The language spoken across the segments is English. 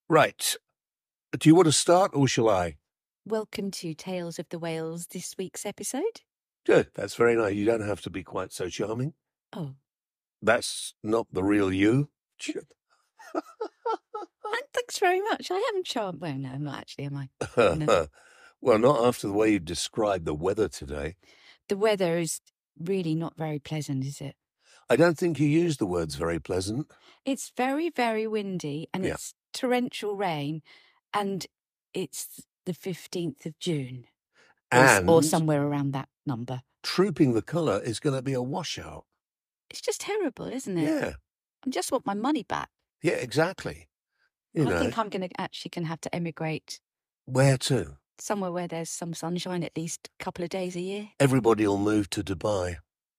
Right. Do you want to start or shall I? Welcome to Tales of the Whales, this week's episode. Good. That's very nice. You don't have to be quite so charming. Oh, That's not the real you. thanks very much. I am charmed. Well, no, I'm not actually, am I? No. Well, not after the way you described the weather today. The weather is really not very pleasant, is it? I don't think you used the words very pleasant. It's very, very windy and Yeah. it's torrential rain and it's the 15th of June. And Or somewhere around that number. Trooping the Colour is going to be a washout. It's just terrible, isn't it? Yeah. I just want my money back. Yeah, exactly. I think I'm going to have to emigrate Where to? somewhere where there's some sunshine at least a couple of days a year. Everybody will move to Dubai.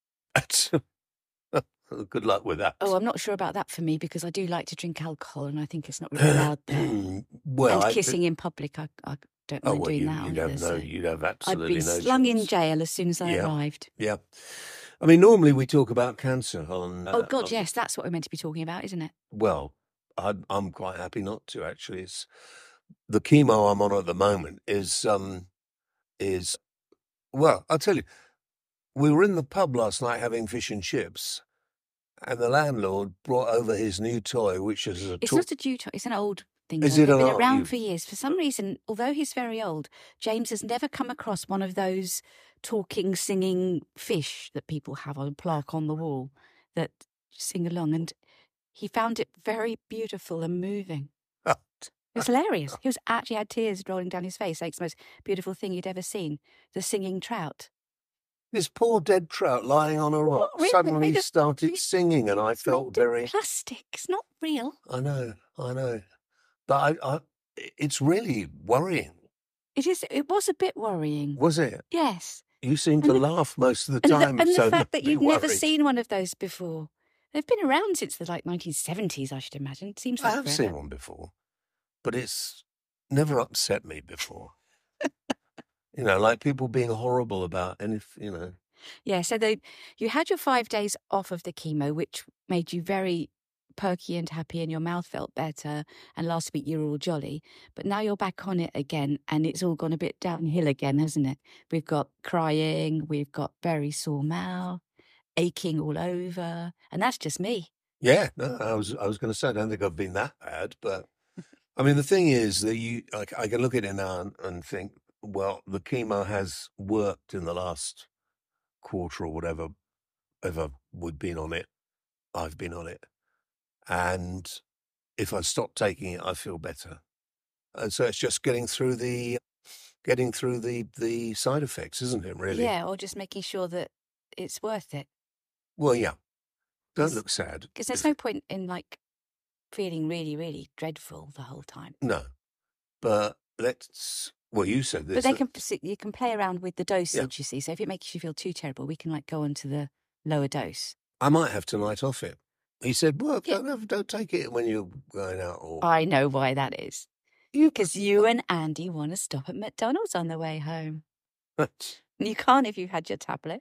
Good luck with that. Oh, I'm not sure about that for me because I do like to drink alcohol and I think it's not really allowed there. Well, and kissing in public, I don't mind doing that. You'd have so you'd have I'd absolutely be no slung in chance. jail as soon as I arrived. Yeah. I mean, normally we talk about cancer on... Oh, God, yes, that's what we're meant to be talking about, isn't it? Well, I'm quite happy not to, actually. It's the chemo I'm on at the moment is well, I'll tell you, we were in the pub last night having fish and chips, and the landlord brought over his new toy, which is It's not a new toy, it's an old thing. Is though. it They've an been old- around you- for years. For some reason, although he's very old, James has never come across one of those talking, singing fish that people have on a plaque on the wall that sing along. And he found it very beautiful and moving. It was hilarious. He actually had tears rolling down his face. Like it's the most beautiful thing you'd ever seen. The singing trout. This poor dead trout lying on a rock really? suddenly They just- started singing, and I It's felt made of very... plastic. It's not real. I know. But it's really worrying. It is. It was a bit worrying. Was it? Yes. You seem to laugh most of the And time. the so fact that don't be you've never worried. seen one of those before. They've been around since the 1970s, I should imagine. It seems I like have forever. seen one before, but it's never upset me before. Like people being horrible about anything, Yeah, so you had your 5 days off of the chemo, which made you very perky and happy and your mouth felt better. And last week you were all jolly. But now you're back on it again and it's all gone a bit downhill again, hasn't it? We've got crying, we've got very sore mouth, aching all over. And that's just me. Yeah, no, I was going to say, I don't think I've been that bad, but I mean, the thing is that I can look at it now and think, well, the chemo has worked in the last quarter or whatever we've been on it. I've been on it. And if I stop taking it, I feel better. And so it's just getting through the side effects, isn't it, really? Yeah, or just making sure that it's worth it. Well, yeah. Don't look sad. Because there's no point in feeling really, really dreadful the whole time. No. But you said this. But you can play around with the dosage, you see. So if it makes you feel too terrible, we can go on to the lower dose. I might have to night off it. He said, well, don't take it when you're going out. I know why that is. Because you and Andy want to stop at McDonald's on the way home. You can't if you've had your tablet.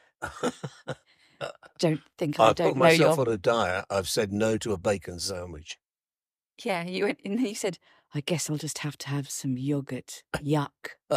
Don't think I don't put know myself on a diet. I've said no to a bacon sandwich. Yeah, you went and you said, I guess I'll just have to have some yogurt. Yuck.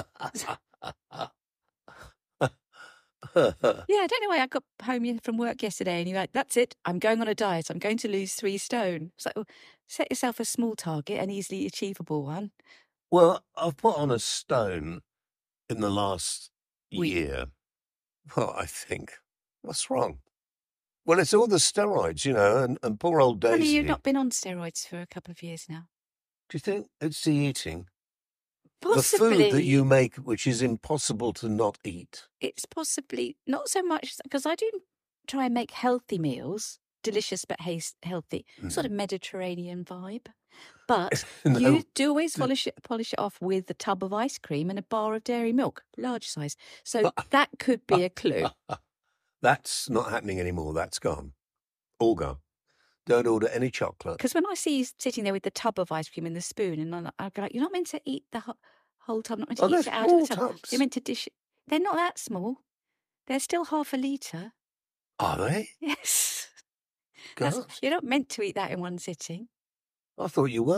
Yeah, I don't know why I got home from work yesterday and you're like, that's it, I'm going on a diet, I'm going to lose 3 stone. It's like, well, set yourself a small target, an easily achievable one. Well, I've put on a stone in the last year. Well, I think. What's wrong? Well, it's all the steroids, and poor old Daisy. Honey, you've not been on steroids for a couple of years now. Do you think it's the eating? Possibly. The food that you make, which is impossible to not eat. It's possibly not so much because I do try and make healthy meals, delicious but healthy, sort of Mediterranean vibe. But you do always polish it off with a tub of ice cream and a bar of dairy milk, large size. So that could be a clue. That's not happening anymore. That's gone. All gone. Don't order any chocolate. Because when I see you sitting there with the tub of ice cream and the spoon, and I'm like, you're not meant to eat the whole tub, not meant to eat it out of the tub. Tubs. You're meant to dish it. They're not that small. They're still half a litre. Are they? Yes. God. You're not meant to eat that in one sitting. I thought you were.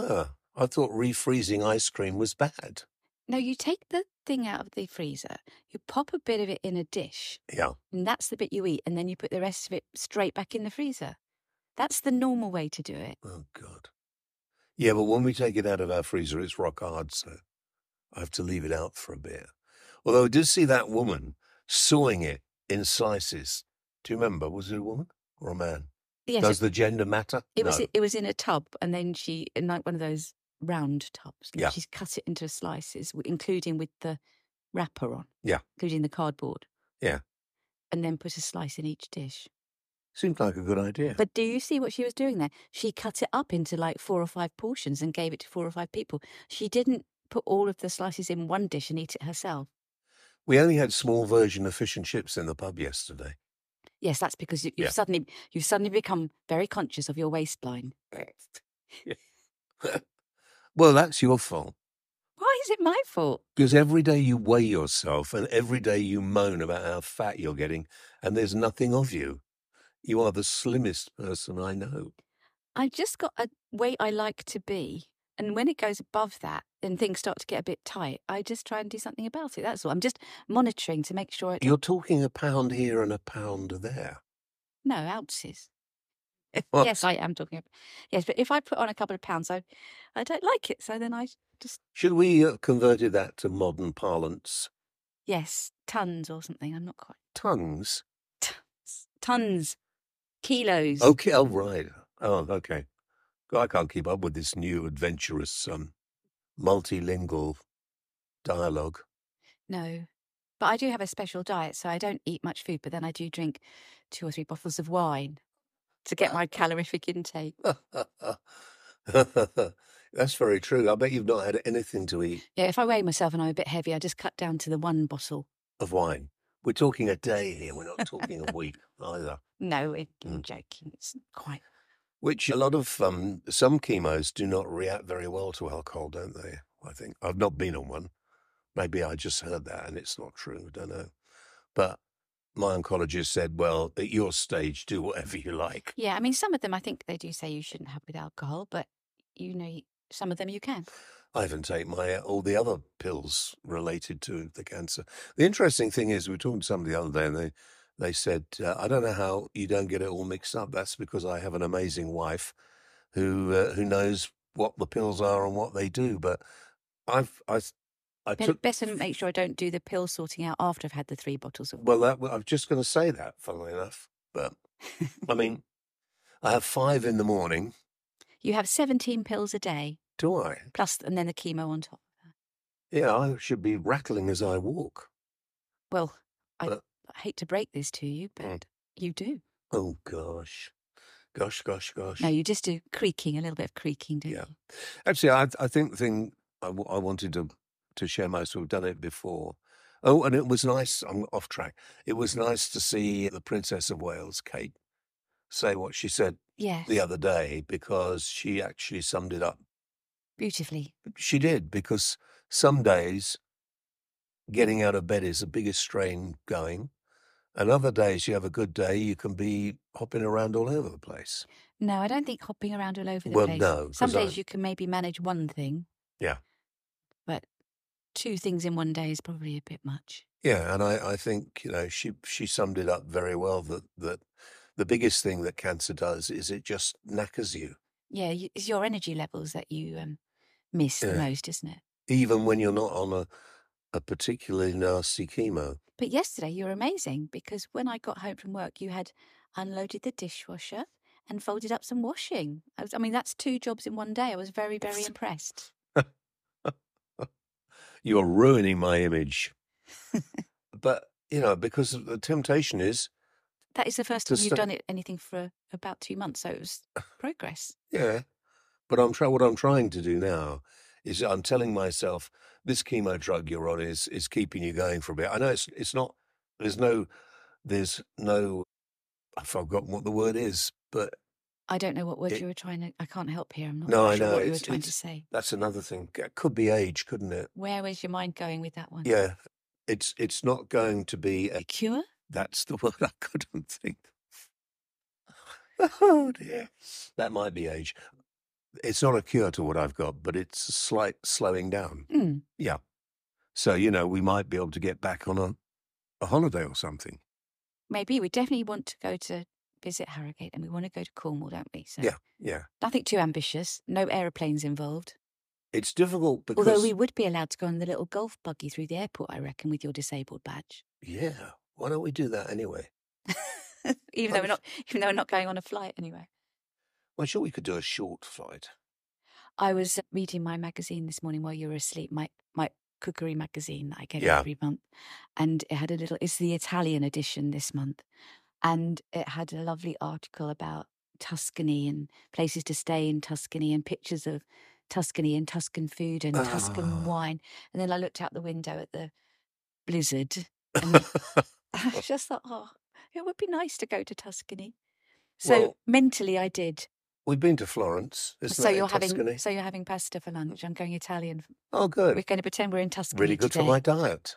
I thought refreezing ice cream was bad. No, you take the thing out of the freezer, you pop a bit of it in a dish, Yeah. and that's the bit you eat, and then you put the rest of it straight back in the freezer. That's the normal way to do it. Oh, God. Yeah, but when we take it out of our freezer, it's rock hard, so I have to leave it out for a bit. Although I did see that woman sawing it in slices. Do you remember? Was it a woman or a man? Yes, Does the gender matter? it No. was in a tub, and then she, in like one of those round tubs, and Yeah. she's cut it into slices, including with the wrapper on. Yeah. Including the cardboard. Yeah. And then put a slice in each dish. Seemed like a good idea. But do you see what she was doing there? She cut it up into like 4 or 5 portions and gave it to 4 or 5 people. She didn't put all of the slices in one dish and eat it herself. We only had small version of fish and chips in the pub yesterday. Yes, that's because you've Yeah. suddenly become very conscious of your waistline. Well, that's your fault. Why is it my fault? Because every day you weigh yourself and every day you moan about how fat you're getting and there's nothing of you. You are the slimmest person I know. I've just got a weight I like to be. And when it goes above that and things start to get a bit tight, I just try and do something about it. That's all. I'm just monitoring to make sure You're talking a pound here and a pound there. No, ounces. What? Yes, I am talking about. Yes, but if I put on a couple of pounds, I don't like it. So then I just. Should we have converted that to modern parlance? Yes, tons or something. I'm not quite. Tongues? Tons. Kilos. Okay, oh, right. Oh, okay. I can't keep up with this new adventurous multilingual dialogue. No. But I do have a special diet, so I don't eat much food, but then I do drink 2 or 3 bottles of wine to get my calorific intake. That's very true. I bet you've not had anything to eat Yeah, if I weigh myself and I'm a bit heavy, I just cut down to the 1 bottle. of wine. We're talking a day here. We're not talking a week either. No, I'm joking. It's quite. Which a lot of some chemos do not react very well to alcohol, don't they? I think I've not been on one. Maybe I just heard that and it's not true. I don't know. But my oncologist said, well, at your stage, do whatever you like. Yeah, I mean, some of them I think they do say you shouldn't have with alcohol, but some of them you can. I haven't taken all the other pills related to the cancer. The interesting thing is, we were talking to somebody the other day, and they said, I don't know how you don't get it all mixed up. That's because I have an amazing wife who knows what the pills are and what they do. But I better make sure I don't do the pill sorting out after I've had the 3 bottles of wine. Well, I'm just going to say that, funnily enough. But I mean, I have 5 in the morning. You have 17 pills a day. Do I? Plus, and then the chemo on top of that. Yeah, I should be rattling as I walk. Well, I hate to break this to you, but you do. Oh, gosh. Gosh. No, you just do creaking, a little bit of creaking, don't you? Actually, I think the thing I wanted to share most, we've done it before. Oh, and it was nice, I'm off track. It was nice to see the Princess of Wales, Kate, say what she said the other day, because she actually summed it up beautifully. She did, because some days getting out of bed is the biggest strain going. And other days you have a good day, you can be hopping around all over the place. No, I don't think hopping around all over the place. Well, no. Some days you can maybe manage one thing. Yeah. But 2 things in one day is probably a bit much. Yeah, and I think, she summed it up very well, that the biggest thing that cancer does is it just knackers you. Yeah, it's your energy levels that you miss the most, isn't it? Even when you're not on a particularly nasty chemo. But yesterday you were amazing, because when I got home from work, you had unloaded the dishwasher and folded up some washing. I mean, that's 2 jobs in one day. I was very, very impressed. You're ruining my image. But, because the temptation is... That is the first time you've done anything for about 2 months, so it was progress. Yeah. But what I'm trying to do now is I'm telling myself this chemo drug you're on is keeping you going for a bit. I know it's not, there's no, I've forgotten what the word is, but. I don't know what word you were trying to, I can't help here. I'm not sure I know, what you were trying to say. That's another thing. It could be age, couldn't it? Where was your mind going with that one? Yeah. It's not going to be a cure? That's the word I couldn't think. Oh dear. That might be age. It's not a cure to what I've got, but it's a slight slowing down. Mm. Yeah. So, we might be able to get back on a holiday or something. Maybe. We definitely want to go to visit Harrogate, and we want to go to Cornwall, don't we? So Yeah. nothing too ambitious. No aeroplanes involved. It's difficult because... Although we would be allowed to go on the little golf buggy through the airport, I reckon, with your disabled badge. Yeah. Why don't we do that anyway? even though we're not going on a flight anyway. Well, sure, we could do a short flight. I was reading my magazine this morning while you were asleep, my cookery magazine that I get Yeah. every month. And it had it's the Italian edition this month. And it had a lovely article about Tuscany and places to stay in Tuscany and pictures of Tuscany and Tuscan food and Tuscan wine. And then I looked out the window at the blizzard and I just thought, it would be nice to go to Tuscany. So Well, mentally I did. We've been to Florence. Isn't So that you're in Tuscany? having pasta for lunch. I'm going Italian. Oh, good. We're going to pretend we're in Tuscany Really good today. for my diet.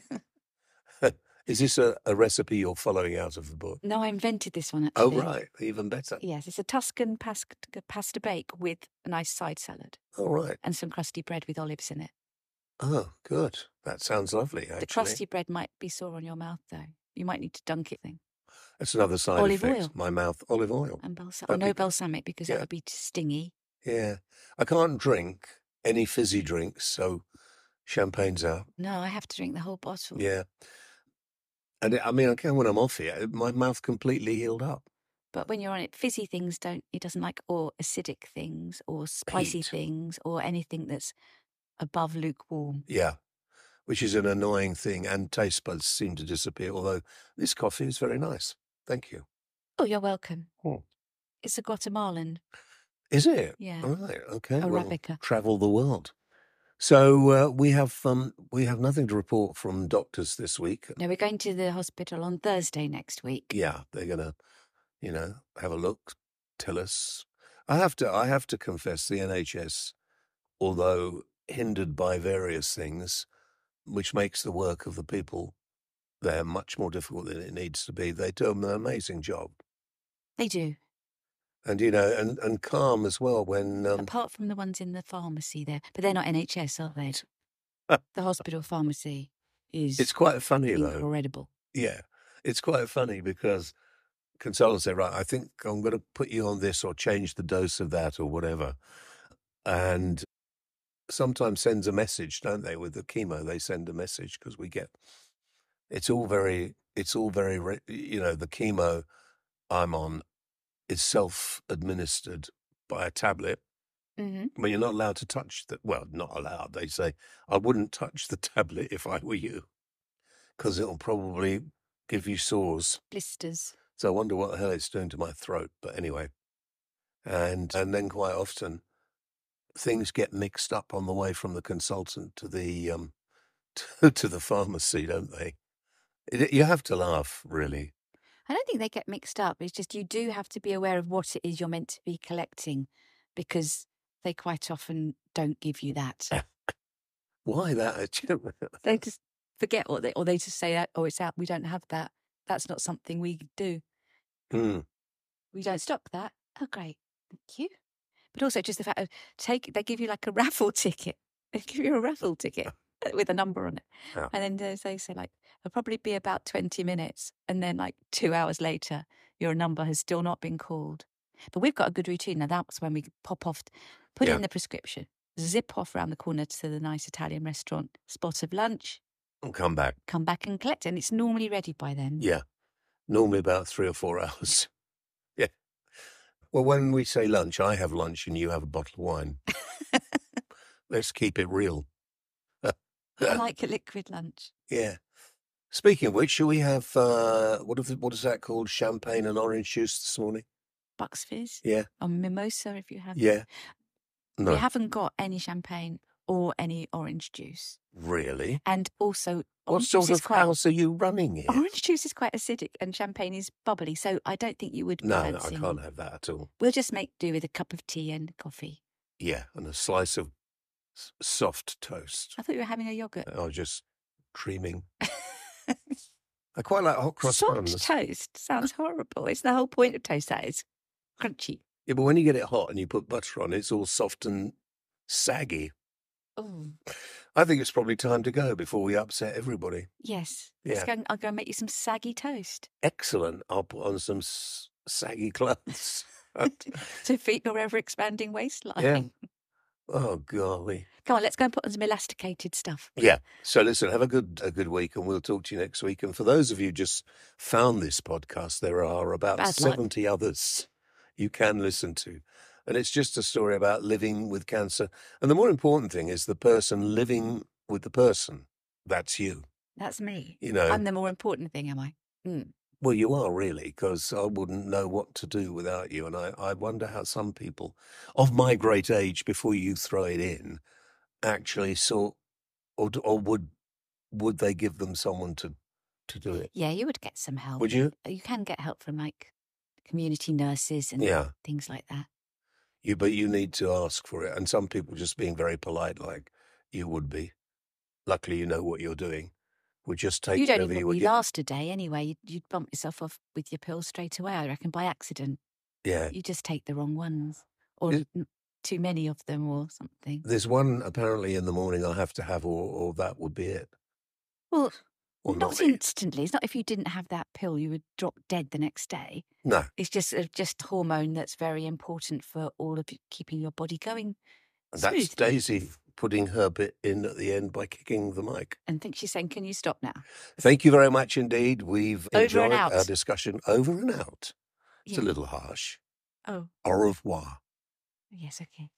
Is this a recipe you're following out of the book? No, I invented this one, actually. Oh, right. Even better. Yes, it's a Tuscan pasta bake with a nice side salad. Oh, right. And some crusty bread with olives in it. Oh, good. That sounds lovely, actually. The crusty bread might be sore on your mouth, though. You might need to dunk it thing. That's another side Olive effect. oil. My mouth, olive oil. And no balsamic, because Yeah. that would be stingy. Yeah. I can't drink any fizzy drinks, so champagne's out. No, I have to drink the whole bottle. Yeah. And I can when I'm off here, my mouth completely healed up. But when you're on it, fizzy things it doesn't like, or acidic things, or spicy Heat. things, or anything that's above lukewarm. Yeah. Which is an annoying thing, and taste buds seem to disappear, although this coffee is very nice. Thank you. Oh, you're welcome. Oh. It's a Guatemalan. Is it? Yeah. All right. Okay. Arabica. Travel the world. So we have nothing to report from doctors this week. No, we're going to the hospital on Thursday next week. Yeah, they're gonna, have a look, tell us. I have to confess, the NHS, although hindered by various things, which makes the work of the people there much more difficult than it needs to be, they do an amazing job. They do. And and calm as well when Apart from the ones in the pharmacy there, but they're not NHS, are they? The hospital pharmacy is. It's quite funny though. Incredible. Yeah, it's quite funny because consultants say, right, I think I'm going to put you on this or change the dose of that or whatever, and sometimes sends a message, don't they? With the chemo, they send a message because we get. It's all very. The chemo I'm on is self-administered by a tablet. Mm-hmm. But you're not allowed to touch not allowed. They say, I wouldn't touch the tablet if I were you, because it'll probably give you sores. Blisters. So I wonder what the hell it's doing to my throat. But anyway, and then quite often things get mixed up on the way from the consultant to the to the pharmacy, don't they? You have to laugh, really. I don't think they get mixed up. It's just you do have to be aware of what it is you're meant to be collecting, because they quite often don't give you that. Why that? They just forget or they just say that, it's out. We don't have that. That's not something we do. Mm. We don't stock that. Oh, great. Thank you. But also just the fact of they give you like a raffle ticket. They give you a raffle ticket with a number on it. Yeah. And then they say like, it'll probably be about 20 minutes. And then like 2 hours later, your number has still not been called. But we've got a good routine. Now that's when we pop off, put in the prescription, zip off around the corner to the nice Italian restaurant, spot of lunch. And come back. Come back and collect it. And it's normally ready by then. Yeah. Normally about 3 or 4 hours. Yeah. Well, when we say lunch, I have lunch and you have a bottle of wine. Let's keep it real. I like a liquid lunch. Yeah. Speaking of which, shall we have, what is that called? Champagne and orange juice this morning? Bucks Fizz? Yeah. Or mimosa if you have. Yeah. No. We haven't got any champagne or any orange juice. Really? And also, What sort of house are you running here? Orange juice is quite acidic and champagne is bubbly, so I don't think you would be No, I fancying. can't have that at all. We'll just make do with a cup of tea and coffee. Yeah, and a slice of soft toast. I thought you were having a yoghurt. I was just dreaming. I quite like hot cross Soft buns. toast sounds horrible. It's the whole point of toast, that is crunchy. Yeah, but when you get it hot and you put butter on, it's all soft and saggy. Oh, I think it's probably time to go before we upset everybody. yes. Yeah. I'll go and make you some saggy toast Excellent. I'll put on some saggy clothes. to fit your ever-expanding waistline. Yeah. Oh, golly. Come on, let's go and put on some elasticated stuff. Yeah. So listen, have a good week, and we'll talk to you next week. And for those of you who just found this podcast, there are about Bad luck. 70 others you can listen to. And it's just a story about living with cancer. And the more important thing is the person living with the person. That's you. That's me. You know, I'm the more important thing, am I? Mm. well, you are really, because I wouldn't know what to do without you. And I wonder how some people of my great age, before you throw it in, actually saw, or would they give them someone to do it? Yeah, you would get some help. Would you? You can get help from like community nurses and Yeah. things like that. But you need to ask for it. And some people just being very polite, like you would be. Luckily, you know what you're doing. Would just take You'd only whatever you probably would get. last a day anyway. You'd bump yourself off with your pills straight away, I reckon, by accident. Yeah. You just take the wrong ones, or too many of them, or something. There's one apparently in the morning I have to have, or that would be it. Well, Or not instantly. It's not if you didn't have that pill, you would drop dead the next day. No. It's just hormone that's very important for all of you, keeping your body going. That's smoothly. Daisy putting her bit in at the end by kicking the mic. And think she's saying, "Can you stop now?" Thank you very much indeed. We've Over enjoyed and out. our discussion. Over and out. It's Yeah. a little harsh. Oh, Au revoir. yes, okay.